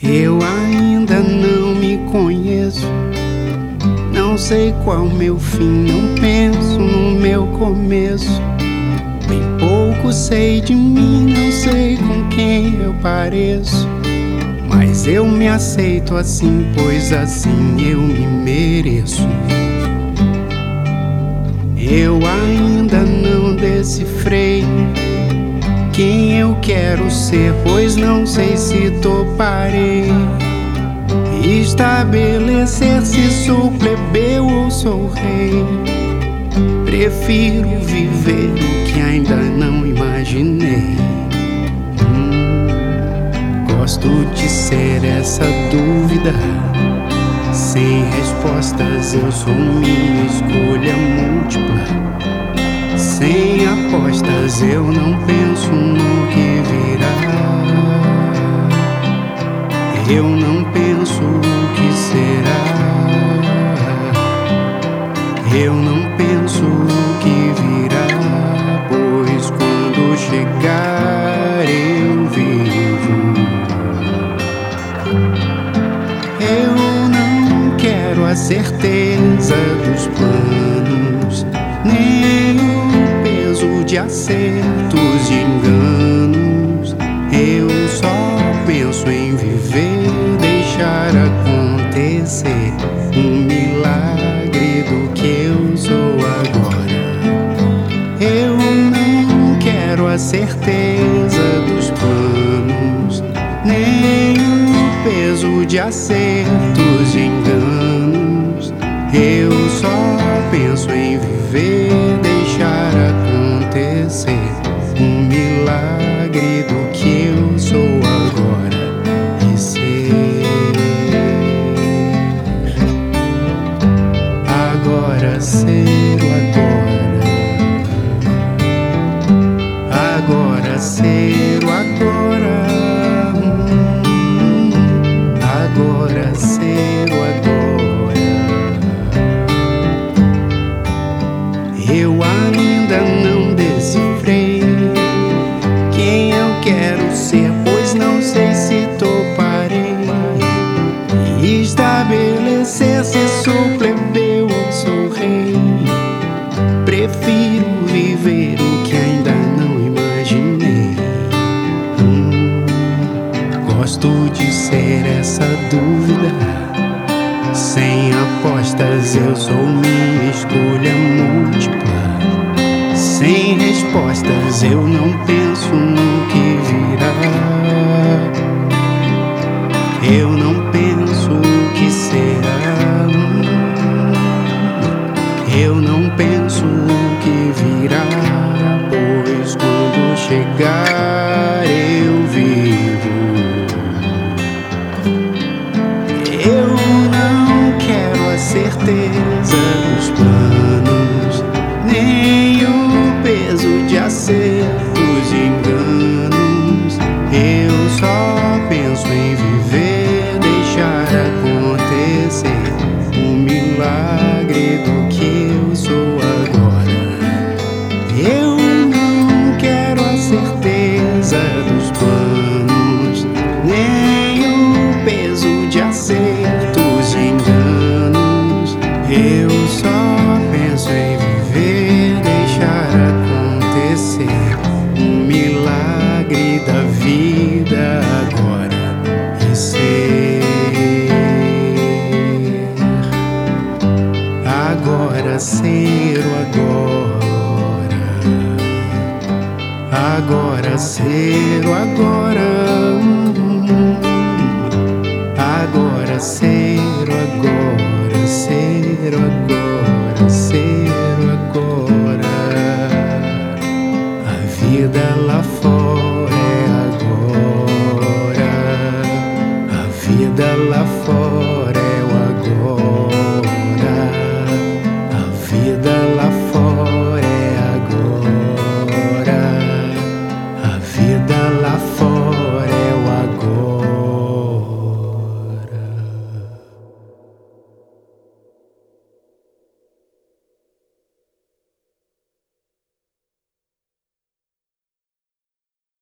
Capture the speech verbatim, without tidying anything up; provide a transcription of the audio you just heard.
Eu ainda não me conheço, não sei qual meu fim, não penso no meu começo. Bem pouco sei de mim, não sei com quem eu pareço, mas eu me aceito assim, pois assim eu me mereço. Eu ainda não decifrei quem eu quero ser, pois não sei se toparei estabelecer se sou plebeu ou sou rei. Prefiro viver o que ainda não imaginei. hum, Gosto de ser essa dúvida sem respostas. Eu sou minha escolha múltipla. Sem apostas eu não penso no que virá. Eu não penso o que será. Eu não penso o que virá, pois quando chegar eu vivo. Eu não quero a certeza dos planos, nem o peso de acertos e enganos. Eu só penso em viver, deixar acontecer um milagre do que eu sou agora. Eu não quero a certeza dos planos, nem o peso de acertos e enganos. Eu só penso em viver, deixar acontecer um milagre do que eu sou agora e ser. Agora ser o agora. Agora ser o agora. Hum, Agora ser o agora. Eu ainda não decifrei quem eu quero ser, pois não sei se toparei estabelecer se sou plebeu ou sou rei. Prefiro viver o que ainda não imaginei. hum, Gosto de ser essa dúvida sem apostas. Eu sou minha escolha múltipla. Sem respostas eu não penso no que virá. Eu não penso o que será. Eu não penso o que virá, pois quando chegar eu vivo. Eu não quero a certeza dos planos, nem o peso de acertos e enganos. Eu só penso em viver, deixar acontecer um milagre do que eu sou agora. Eu não quero a certeza dos planos, nem o peso de acertos e enganos. Eu só penso em viver, deixar acontecer um milagre da vida agora e ser. Agora ser o agora. Agora ser o agora. Agora ser o agora. Ser o agora.